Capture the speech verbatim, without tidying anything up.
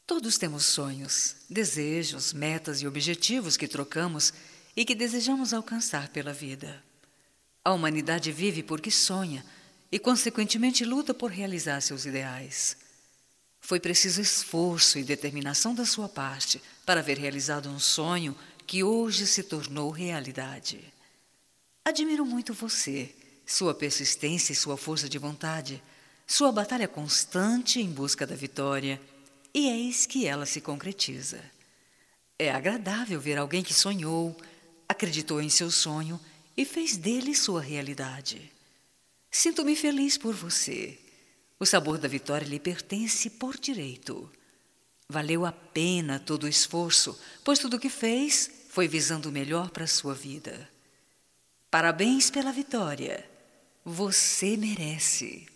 Todos temos sonhos, desejos, metas e objetivos que trocamos e que desejamos alcançar pela vida. A humanidade vive porque sonha e, consequentemente, luta por realizar seus ideais. Foi preciso esforço e determinação da sua parte para ver realizado um sonho que hoje se tornou realidade. Admiro muito você, sua persistência e sua força de vontade, sua batalha constante em busca da vitória, e eis que ela se concretiza. É agradável ver alguém que sonhou, acreditou em seu sonho e fez dele sua realidade. Sinto-me feliz por você. O sabor da vitória lhe pertence por direito. Valeu a pena todo o esforço, pois tudo o que fez foi visando o melhor para a sua vida. Parabéns pela vitória. Você merece.